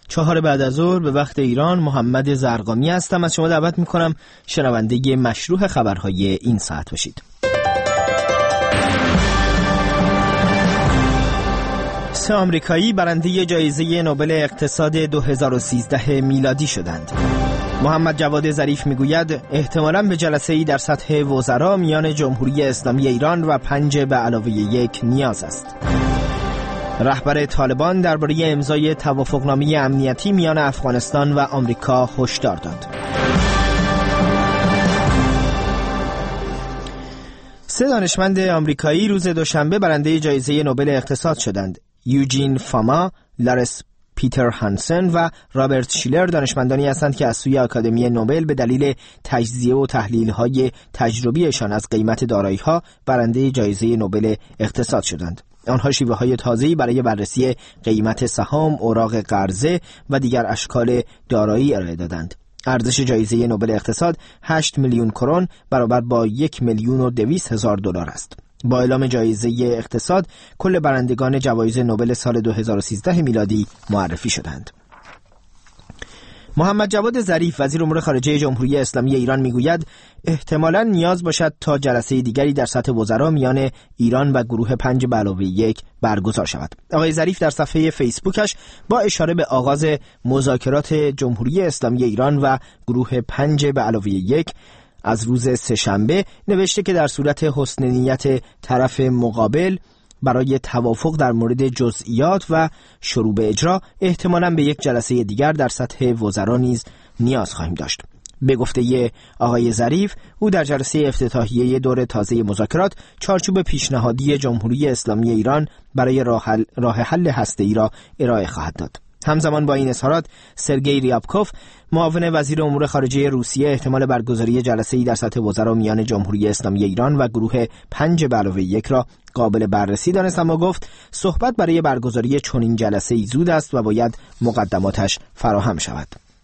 4 بعد از ظهر به وقت ایران. محمد زرقامی هستم. از شما دعوت میکنم شنونده مشروح خبرهای این ساعت باشید. 3 آمریکایی برنده جایزه نوبل اقتصاد 2013 میلادی شدند. محمد جواد ظریف میگوید احتمالاً به جلسه‌ای در سطح وزرا میان جمهوری اسلامی ایران و 5 به علاوه 1 نیاز است. رهبر طالبان درباره امضای توافقنامه امنیتی میان افغانستان و آمریکا هشدار داد. 3 دانشمند آمریکایی روز دوشنبه برنده جایزه نوبل اقتصاد شدند. یوجین فاما، لارس پیتر هانسن و رابرت شیلر دانشمندانی هستند که از سوی آکادمی نوبل به دلیل تجزیه و تحلیل‌های تجربیشان از قیمت دارایی‌ها برنده جایزه نوبل اقتصاد شدند. آنها شیوه‌های تازه‌ای برای بررسی قیمت سهام، اوراق قرضه و دیگر اشکال دارایی ارائه دادند. ارزش جایزه نوبل اقتصاد 8 میلیون کرون برابر با 1,200,000 دلار است. با اعلام جایزه اقتصاد کل برندگان جوایز نوبل سال 2013 میلادی معرفی شدند. محمد جواد ظریف وزیر امور خارجه جمهوری اسلامی ایران میگوید احتمالاً نیاز باشد تا جلسه دیگری در سطح وزرا میان ایران و گروه 5 به علاوه 1 برگزار شود. آقای ظریف در صفحه فیسبوکش با اشاره به آغاز مذاکرات جمهوری اسلامی ایران و گروه 5 به علاوه 1 از روز سه‌شنبه نوشته که در صورت حسن نیت طرف مقابل برای توافق در مورد جزئیات و شروع به اجرا احتمالاً به یک جلسه دیگر در سطح وزرا نیز نیاز خواهیم داشت. به گفته آقای ظریف، او در جلسه افتتاحیه دور تازه مذاکرات چارچوب پیشنهادی جمهوری اسلامی ایران برای راه حل هسته‌ای را ارائه خواهد داد. همزمان با این اظهارات، سرگئی ریابکوف، معاون وزیر امور خارجه روسیه، احتمال برگزاری جلسه‌ای در سطح وزرا میان جمهوری اسلامی ایران و گروه 5 به علاوه 1 را قابل بررسی دانست، اما گفت صحبت برای برگزاری چنین جلسه‌ای زود است و باید مقدماتش فراهم شود.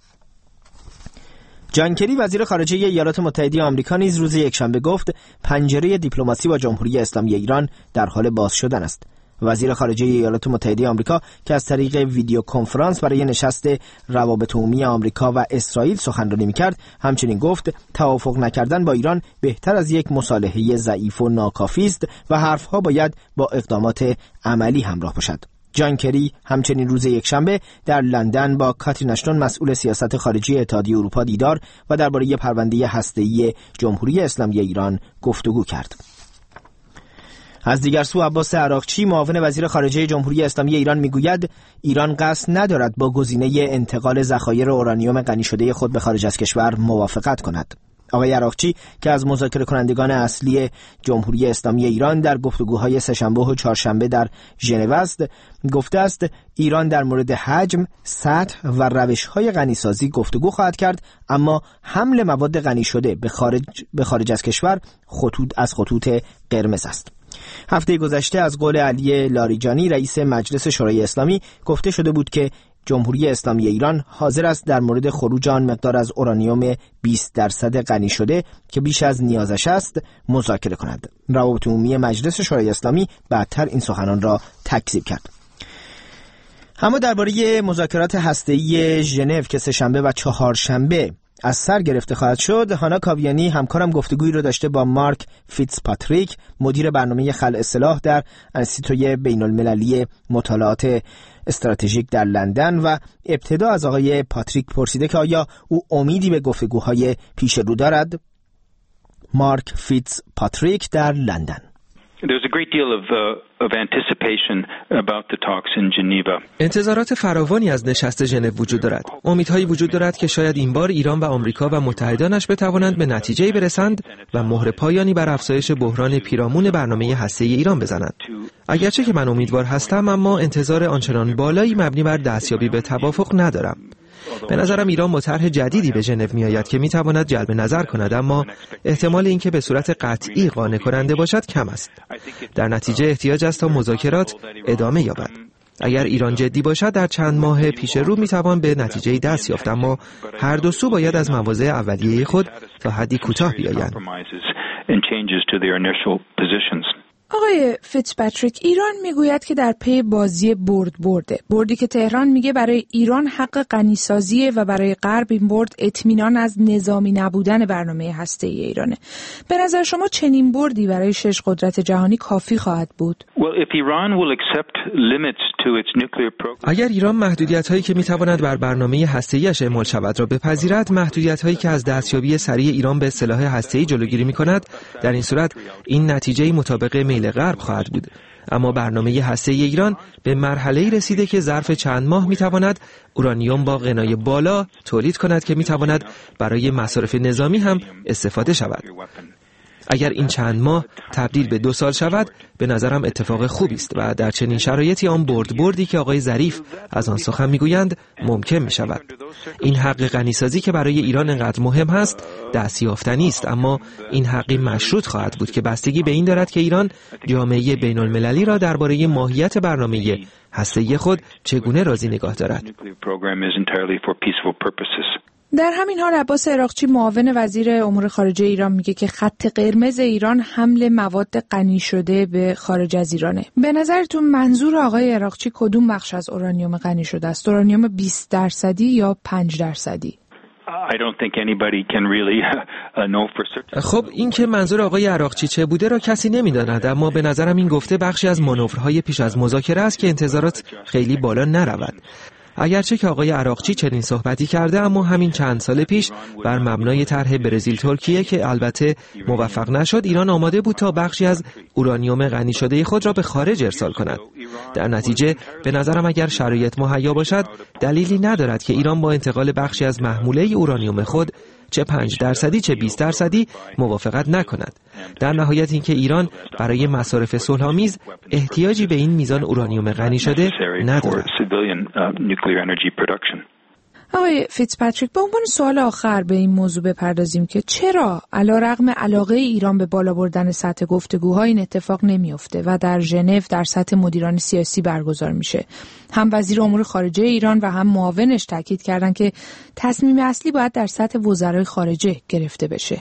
جان کری وزیر خارجه ایالات متحده آمریکا نیز روز یکشنبه گفت پنجره دیپلماسی با جمهوری اسلامی ایران در حال باز شدن است. وزیر خارجه ایالات متحده آمریکا که از طریق ویدیو کنفرانس برای نشست روابط عمومی آمریکا و اسرائیل سخنرانی می‌کرد، همچنین گفت توافق نکردن با ایران بهتر از یک مصالحه ضعیف و ناکافی است و حرف‌ها باید با اقدامات عملی همراه باشد. جان کری همچنین روز یکشنبه در لندن با کاترین اشتون مسئول سیاست خارجی اتحادیه اروپا دیدار و درباره پرونده هسته‌ای جمهوری اسلامی ایران گفتگو کرد. از دیگر سو عباس عراقچی معاون وزیر خارجه جمهوری اسلامی ایران میگوید ایران قصد ندارد با گزینه انتقال ذخایر اورانیوم غنی شده خود به خارج از کشور موافقت کند. آقای عراقچی که از مذاکره کنندگان اصلی جمهوری اسلامی ایران در گفتگوهای سه‌شنبه و چهارشنبه در ژنو است، گفته است ایران در مورد حجم، سطح و روش‌های غنیسازی گفتگو خواهد کرد، اما حمل مواد غنی شده به خارج از کشور خطوط قرمز است. هفته گذشته از قول علی لاریجانی رئیس مجلس شورای اسلامی گفته شده بود که جمهوری اسلامی ایران حاضر است در مورد خروج آن مقدار از اورانیوم 20% غنی شده که بیش از نیازش است مذاکره کند. روابط عمومی مجلس شورای اسلامی بعدتر این سخنان را تکذیب کرد. اما درباره مذاکرات هسته‌ای ژنو که سه‌شنبه و چهارشنبه از سر گرفته خواهد شد، هانا کاویانی همکارم گفتگویی رو داشته با مارک فیتزپاتریک، مدیر برنامه خلع سلاح در انستیتوی بین‌المللی مطالعات استراتژیک در لندن و ابتدا از آقای پاتریک پرسیده که آیا او امیدی به گفتگوهای پیش رو دارد. مارک فیتزپاتریک در لندن: There's a great deal of anticipation about the talks in Geneva. انتظارات فراوانی از نشست ژنو وجود دارد. امیدهایی وجود دارد که شاید این بار ایران و آمریکا و متحدانش بتوانند به نتیجه‌ای برسند و مهر پایانی بر افزایش بحران پیرامون برنامه هسته‌ای ایران بزنند. اگرچه که من امیدوار هستم، اما انتظار آنچنان بالایی مبنی بر دستیابی به توافق ندارم. به نظرم ایران با طرح جدیدی به ژنو میآید که میتواند جلب نظر کند، اما احتمال اینکه به صورت قطعی قانع کننده باشد کم است. در نتیجه احتیاج است تا مذاکرات ادامه یابد. اگر ایران جدی باشد در چند ماه پیش رو میتوان به نتیجه دست یافت، اما هر دو سو باید از مواضع اولیه خود تا حدی کوتاه بیایند. آقای فیتزپاتریک، ایران میگوید که در پی بازی بردی که تهران میگه برای ایران حق غنیسازی و برای غرب این برد اطمینان از نظامی نبودن برنامه هسته‌ای ایرانه. به نظر شما چنین بردی برای 6 قدرت جهانی کافی خواهد بود؟ اگر ایران محدودیت‌هایی که میتواند بر برنامه هسته‌ایش اعمال شود را بپذیرد، محدودیت‌هایی که از دستیابی سریع ایران به سلاح هسته‌ای جلوگیری می‌کند، در این صورت این نتیجه مطابق میل غرب خواهد بود. اما برنامه هسته‌ای ایران به مرحله‌ای رسیده که ظرف چند ماه می‌تواند اورانیوم با غنای بالا تولید کند که می‌تواند برای مصارف نظامی هم استفاده شود. اگر این چند ماه تبدیل به 2 سال شود، به نظرم اتفاق خوبی است و در چنین شرایطی آن بردی که آقای ظریف از آن سخن میگویند ممکن می شود. این حق غنیسازی که برای ایران انقدر مهم هست دستیافتنی است، اما این حقی مشروط خواهد بود که بستگی به این دارد که ایران جامعه بین المللی را درباره ماهیت برنامه هسته‌ای خود چگونه راضی نگاه دارد. در همین حال عباس عراقچی معاون وزیر امور خارجه ایران میگه که خط قرمز ایران حمل مواد غنی شده به خارج از ایرانه. به نظرتون منظور آقای عراقچی کدوم بخش از اورانیوم غنی شده است؟ اورانیوم 20% یا 5%؟ خب این که منظور آقای عراقچی چه بوده را کسی نمیداند، اما به نظرم این گفته بخشی از مانورهای پیش از مذاکره است که انتظارات خیلی بالا نرود. اگرچه که آقای عراقچی چنین صحبتی کرده، اما همین چند سال پیش بر مبنای طرح برزیل ترکیه که البته موفق نشد، ایران آماده بود تا بخشی از اورانیوم غنی شده خود را به خارج ارسال کند. در نتیجه به نظرم اگر شرایط مهیا باشد، دلیلی ندارد که ایران با انتقال بخشی از محموله اورانیوم خود چه 5% چه 20% موافقت نکند. در نهایت اینکه ایران برای مصارف صلح‌آمیز احتیاجی به این میزان اورانیوم غنی شده ندارد. آقای فیتزپاتریک، به عنوان سوال آخر به این موضوع بپردازیم که چرا علیرغم علاقه ایران به بالا بردن سطح گفتگوها این اتفاق نمیفته و در ژنو در سطح مدیران سیاسی برگزار میشه. هم وزیر امور خارجه ایران و هم معاونش تاکید کردن که تصمیم اصلی باید در سطح وزرای خارجه گرفته بشه.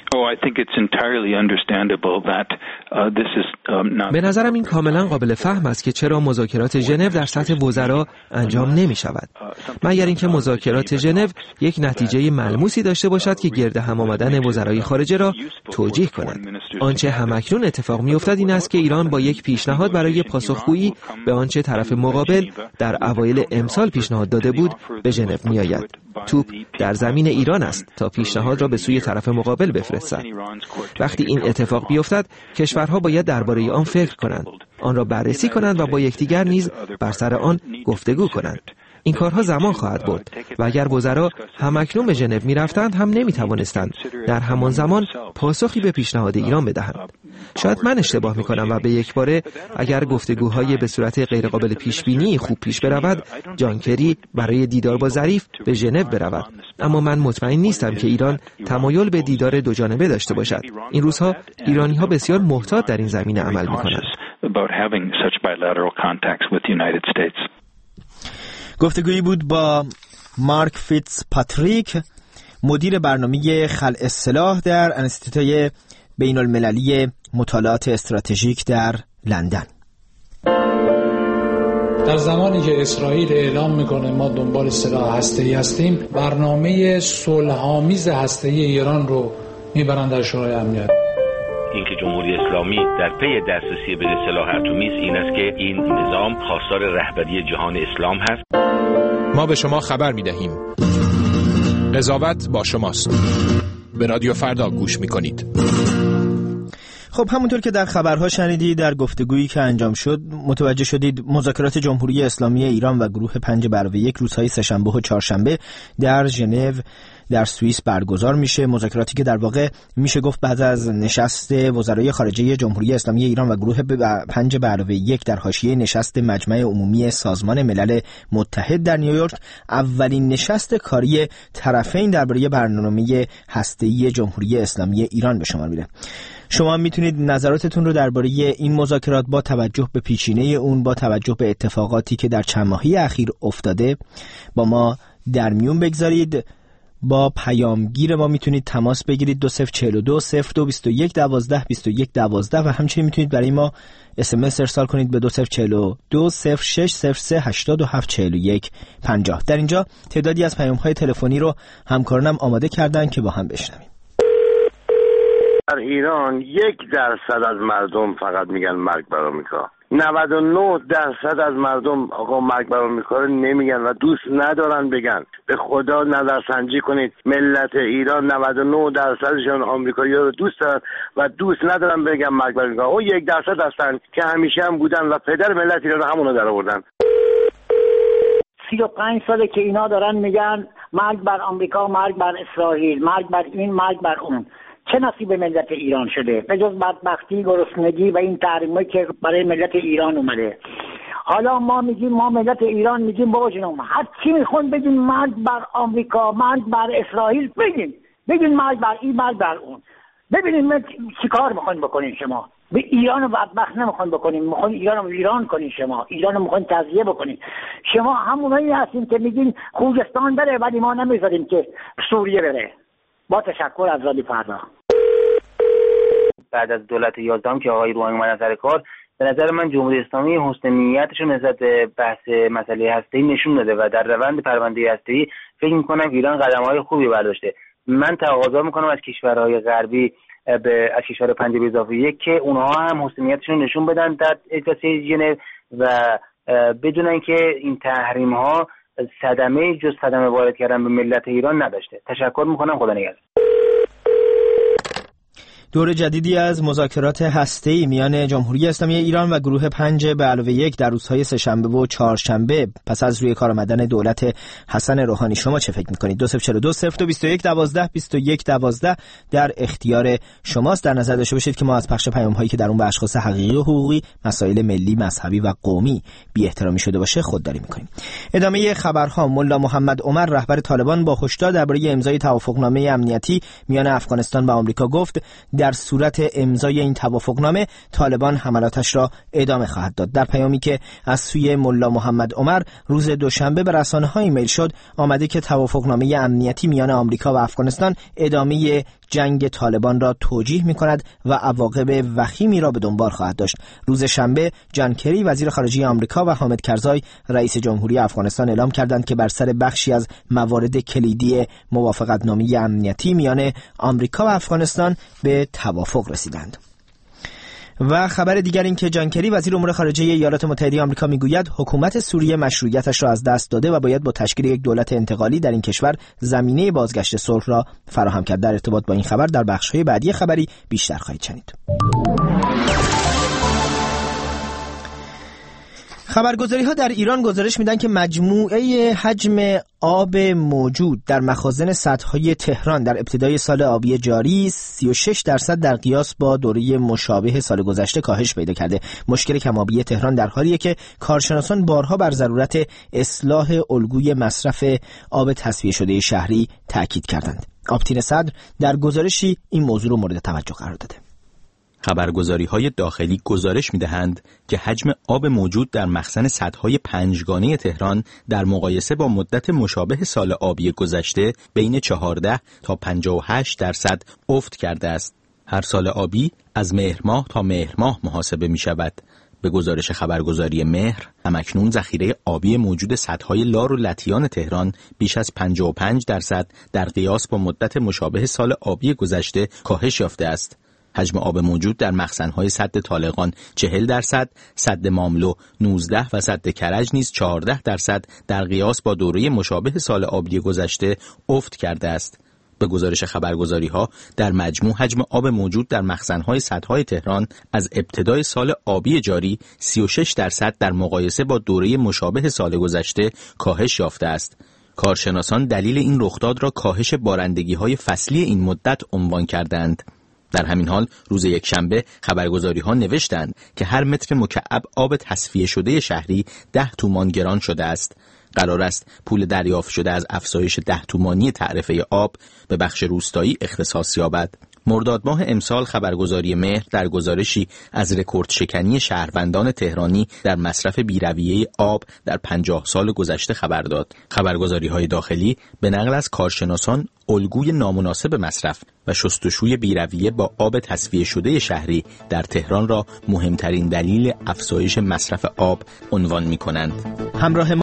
به نظرم این کاملا قابل فهم است که چرا مذاکرات ژنو در سطح وزرا انجام نمی شود، مگر اینکه مذاکرات ژنو یک نتیجه ملموسی داشته باشد که گرد هم آمدن وزرای خارجه را توجیه کند. آنچه همکنون اتفاق می افتد این است که ایران با یک پیشنهاد برای پاسخگویی به آنچه طرف مقابل در اوایل امسال پیشنهاد داده بود به ژنو می آید. توپ در زمین ایران است تا پیشنهاد را به سوی طرف مقابل بفرستد. وقتی این اتفاق بیفتد، کشورها باید درباره آن فکر کنند، آن را بررسی کنند و با یکدیگر نیز بر سر آن گفتگو کنند. این کارها زمان خواهد برد و اگر وزرا همکنون به ژنو می‌رفتند هم نمی‌توانستند در همان زمان پاسخی به پیشنهاد ایران بدهند. شاید من اشتباه می‌کنم و به یک باره اگر گفتگوهای به صورت غیرقابل پیش‌بینی خوب پیش برود، جان کری برای دیدار با ظریف به ژنو برود. اما من مطمئن نیستم که ایران تمایل به دیدار دو جانبه داشته باشد. این روزها ایرانی‌ها بسیار محتاط در این زمینه عمل می‌کنند. گفتگویی بود با مارک فیتزپاتریک، مدیر برنامه خلع سلاح در انستیتوی بین المللی مطالعات استراتژیک در لندن. در زمانی که اسرائیل اعلام میکنه ما دنبال سلاح هسته‌ای هستیم، برنامه صلح‌آمیز هسته‌ای ایران رو میبرن در شورای امنیت. اینکه جمهوری اسلامی در پی دسترسی به سلاح اتمی این است که این نظام خواستار رهبری جهان اسلام هست. ما به شما خبر می‌دهیم. قضاوت با شماست. به رادیو فردا گوش می‌کنید. خب همونطور که در خبرها شنیدید، در گفتگویی که انجام شد متوجه شدید مذاکرات جمهوری اسلامی ایران و گروه 5/1 روزهای سه‌شنبه و چهارشنبه در ژنو در سوئیس برگزار میشه. مذاکراتی که در واقع میشه گفت بعد از نشست وزرای خارجه جمهوری اسلامی ایران و گروه 5/1 در حاشیه نشست مجمع عمومی سازمان ملل متحد در نیویورک، اولین نشست کاری طرفین درباره برنامه هسته‌ای جمهوری اسلامی ایران به شمار میره. شما میتونید نظراتتون رو درباره این مذاکرات با توجه به پیچینه اون، با توجه به اتفاقاتی که در چند ماهه اخیر افتاده با ما در میون بگذارید. با پیامگیر ما میتونید تماس بگیرید 2042 0221 12 21 12 و همچنین میتونید برای ما SMS ارسال کنید به 2042 0603 87 41 50. در اینجا تعدادی از پیام‌های تلفنی رو همکارانم آماده کردن که با هم بشنویم. در ایران 1% از مردم فقط میگن مرگ بر آمریکا. 99% از مردم آقا مرگ بر آمریکا رو نمیگن و دوست ندارن بگن. به خدا نظرسنجی کنید، ملت ایران 99%شون آمریکایی‌ها رو دوست دارن و دوست ندارن بگن مرگ بر آمریکا. اون 1% هستن که همیشه هم بودن و پدر ملت ایران همونو در آوردن. 35 ساله که اینا دارن میگن مرگ بر آمریکا، مرگ بر اسرائیل، مرگ بر این، مرگ بر اون. چه نصیب ملت ایران شده به جز بدبختی، گرسنگی و این تحریمایی که برای ملت ایران اومده؟ حالا ما میگیم، ما ملت ایران میگیم بابا جنوم هر چی میخوان بگین، مرگ بر آمریکا، مرگ بر اسرائیل، بگین مرگ بر این، مرگ بر اون. ببینید ما چیکار میخواین بکنین شما؟ به ایران بدبخت نمیخواین بکنین، میخواین ایران رو ویران کنین، شما ایران رو میخواین تضییع بکنین. شما همونایی هستین که میگین خوزستان بره ولی ما نمیذاریم که سوریه بره. با تشکر از رادیو فردا. بعد از دولت 11 که آقای روحانی اومدن سر کار، به نظر من جمهوری اسلامی حسن نیتش رو نسبت به بحث مسئله هسته‌ای نشون داده و در روند پرونده هسته‌ای فکر می‌کنم ایران قدم‌های خوبی برداشته. من تقاضا می‌کنم از کشورهای غربی از کشور 5+1 که اونها هم حسن نیتشون نشون بدن در اجلاسه ژنو و بدونن که این تحریم‌ها صدمه جز صدمه وارد کردن به ملت ایران نداشته. تشکر می‌کنم. خدا نگهدار. دور جدیدی از مذاکرات هسته‌ای میان جمهوری اسلامی ایران و گروه 5+1 در روزهای سه‌شنبه و چهارشنبه پس از روی کار آمدن دولت حسن روحانی شما چه فکر می‌کنید؟ 2042 0221 12 21 12 در اختیار شماست. در نظر داشته باشید که ما از پخش پیام‌هایی که در اون به اشخاص حقیقی و حقوقی، مسائل ملی، مذهبی و قومی بی‌احترامی شده باشه خودداری می‌کنیم. ادامه خبرها: ملا محمد عمر رهبر طالبان با هشدار درباره امضای توافقنامه امنیتی میان افغانستان و آمریکا گفت در صورت امضای این توافقنامه طالبان حملاتش را ادامه خواهد داد. در پیامی که از سوی ملا محمد عمر روز دوشنبه به رسانه‌ها ایمیل شد، آمده که توافقنامه امنیتی میان آمریکا و افغانستان ادامه جنگ طالبان را توجیه می‌کند و عواقب وخیمی را به دنبال خواهد داشت. روز شنبه جان کری وزیر خارجه آمریکا و حامد کرزای رئیس جمهوری افغانستان اعلام کردند که بر سر بخشی از موارد کلیدی موافقتنامه امنیتی میان آمریکا و افغانستان به توافق رسیدند. و خبر دیگر این که جان کری وزیر امور خارجه ایالات متحده آمریکا میگوید حکومت سوریه مشروعیتش را از دست داده و باید با تشکیل یک دولت انتقالی در این کشور زمینه بازگشت صلح را فراهم کرد. در ارتباط با این خبر در بخش‌های بعدی خبری بیشتر خواهید شنید. خبرگزاری‌ها در ایران گزارش میدن که مجموعه حجم آب موجود در مخازن سدهای تهران در ابتدای سال آبی جاری 36% در قیاس با دوره مشابه سال گذشته کاهش پیدا کرده. مشکل کم‌آبی تهران در حالیه که کارشناسان بارها بر ضرورت اصلاح الگوی مصرف آب تصفیه شده شهری تاکید کردند. آبتین صدر در گزارشی این موضوع را مورد توجه قرار داده. خبرگزاری‌های داخلی گزارش می‌دهند که حجم آب موجود در مخزن سدهای 5گانه تهران در مقایسه با مدت مشابه سال آبی گذشته بین 14 تا 58% افت کرده است. هر سال آبی از مهر ماه تا مهر ماه محاسبه می‌شود. به گزارش خبرگزاری مهر، همکنون ذخیره آبی موجود سدهای لار و لطیان تهران بیش از 55% در قیاس با مدت مشابه سال آبی گذشته کاهش یافته است. حجم آب موجود در مخزن‌های سد طالقان 40%، سد ماملو 19 و سد کرج نیز 14% در قیاس با دوره مشابه سال آبی گذشته افت کرده است. به گزارش خبرگزاری‌ها در مجموع حجم آب موجود در مخزن‌های سدهای تهران از ابتدای سال آبی جاری 36% در مقایسه با دوره مشابه سال گذشته کاهش یافته است. کارشناسان دلیل این رخداد را کاهش بارندگی‌های فصلی این مدت عنوان کردند. در همین حال روز یکشنبه خبرگزاری‌ها نوشتند که هر متر مکعب آب تصفیه شده شهری 10 تومان گران شده است. قرار است پول دریافت شده از افزایش 10 تومانی تعرفه آب به بخش روستایی اختصاص یابد. مرداد ماه امسال خبرگزاری مهر در گزارشی از رکورد شکنی شهروندان تهرانی در مصرف بی‌رویه آب در 50 سال گذشته خبر داد. خبرگزاری‌های داخلی به نقل از کارشناسان الگوی نامناسب مصرف و شستشوی بی‌رویه با آب تصفیه شده شهری در تهران را مهمترین دلیل افزایش مصرف آب عنوان می‌کنند. همراه